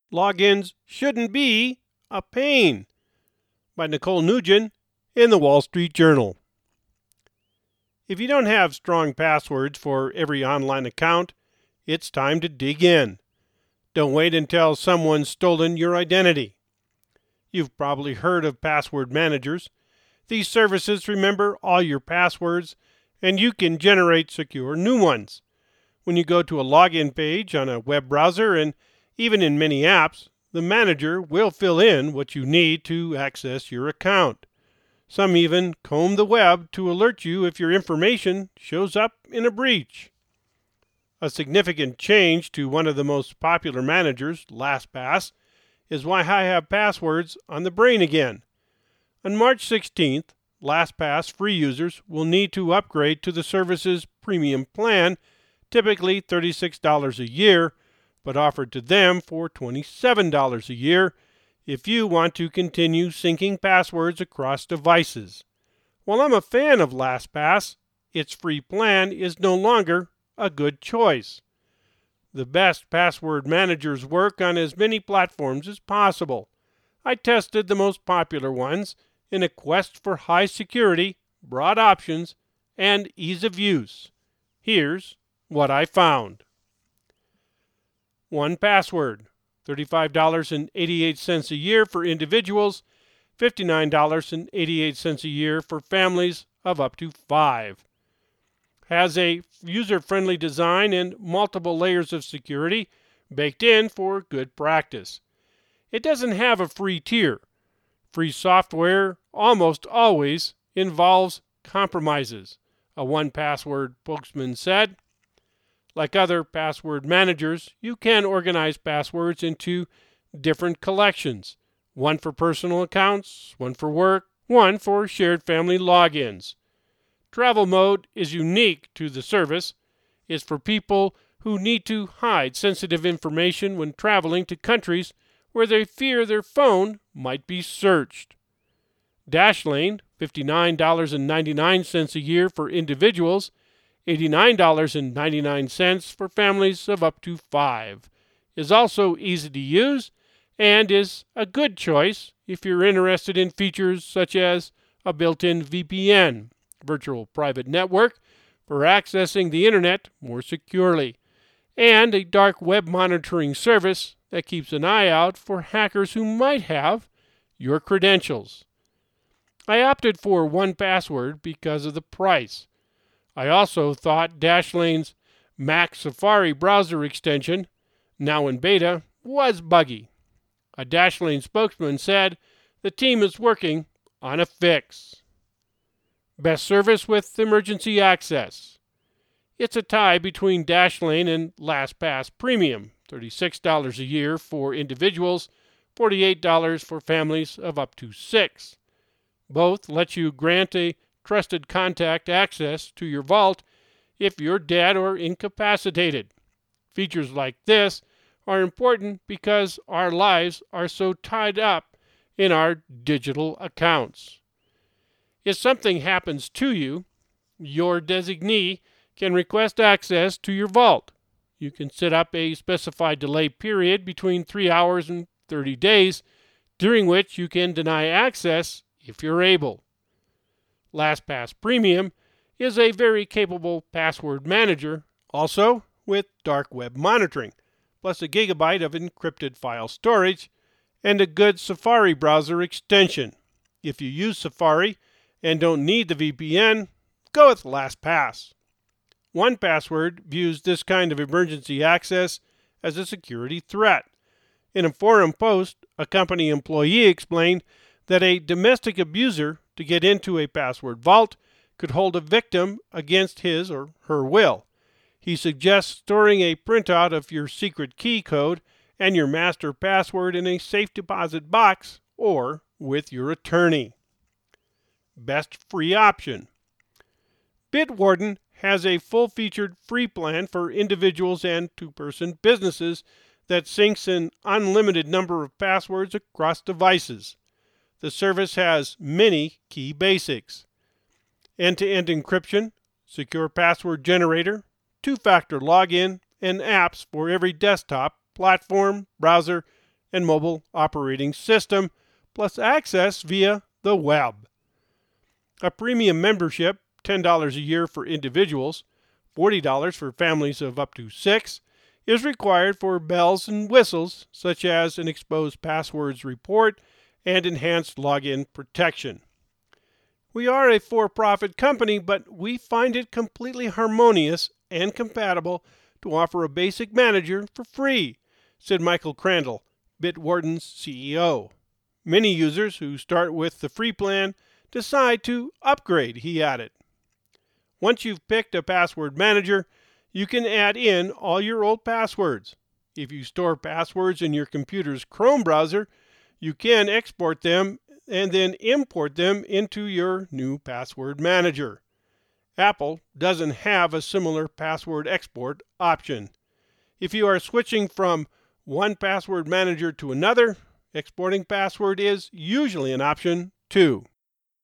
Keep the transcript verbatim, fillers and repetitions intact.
Logins shouldn't be a pain, by Nicole Nugent in the Wall Street Journal. If you don't have strong passwords for every online account, it's time to dig in. Don't wait until someone's stolen your identity. You've probably heard of password managers. These services remember all your passwords, and you can generate secure new ones. When you go to a login page on a web browser, and even in many apps, the manager will fill in what you need to access your account. Some even comb the web to alert you if your information shows up in a breach. A significant change to one of the most popular managers, LastPass, is why I have passwords on the brain again. On March sixteenth, LastPass free users will need to upgrade to the service's premium plan, typically thirty-six dollars a year, but offered to them for twenty-seven dollars a year if you want to continue syncing passwords across devices. While I'm a fan of LastPass, its free plan is no longer a good choice. The best password managers work on as many platforms as possible. I tested the most popular ones in a quest for high security, broad options, and ease of use. Here's what I found. one Password, thirty-five dollars and eighty-eight cents a year for individuals, fifty-nine dollars and eighty-eight cents a year for families of up to five. Has a user-friendly design and multiple layers of security baked in for good practice. It doesn't have a free tier. Free software almost always involves compromises, a one Password spokesman said. Like other password managers, you can organize passwords into different collections, one for personal accounts, one for work, one for shared family logins. Travel mode is unique to the service. It's for people who need to hide sensitive information when traveling to countries where they fear their phone might be searched. Dashlane, fifty-nine dollars and ninety-nine cents a year for individuals, eighty-nine dollars and ninety-nine cents for families of up to five, is also easy to use and is a good choice if you're interested in features such as a built-in V P N, virtual private network, for accessing the internet more securely, and a dark web monitoring service that keeps an eye out for hackers who might have your credentials. I opted for one Password because of the price. I also thought Dashlane's Mac Safari browser extension, now in beta, was buggy. A Dashlane spokesman said the team is working on a fix. Best service with emergency access. It's a tie between Dashlane and LastPass Premium, thirty-six dollars a year for individuals, forty-eight dollars for families of up to six. Both let you grant a trusted contact access to your vault if you're dead or incapacitated. Features like this are important because our lives are so tied up in our digital accounts. If something happens to you, your designee can request access to your vault. You can set up a specified delay period between three hours and thirty days, during which you can deny access if you're able. LastPass Premium is a very capable password manager, also with dark web monitoring, plus a gigabyte of encrypted file storage, and a good Safari browser extension. If you use Safari and don't need the V P N, go with LastPass. one Password views this kind of emergency access as a security threat. In a forum post, a company employee explained that a domestic abuser to get into a password vault could hold a victim against his or her will. He suggests storing a printout of your secret key code and your master password in a safe deposit box or with your attorney. Best free option. Bitwarden has a full-featured free plan for individuals and two-person businesses that syncs an unlimited number of passwords across devices. The service has many key basics: end-to-end encryption, secure password generator, two-factor login, and apps for every desktop, platform, browser, and mobile operating system, plus access via the web. A premium membership, ten dollars a year for individuals, forty dollars for families of up to six, is required for bells and whistles such as an exposed passwords report and enhanced login protection. We are a for-profit company, but we find it completely harmonious and compatible to offer a basic manager for free, said Michael Crandall, Bitwarden's C E O. Many users who start with the free plan decide to upgrade, he added. Once you've picked a password manager, you can add in all your old passwords. If you store passwords in your computer's Chrome browser, you can export them and then import them into your new password manager. Apple doesn't have a similar password export option. If you are switching from one password manager to another, exporting password is usually an option too.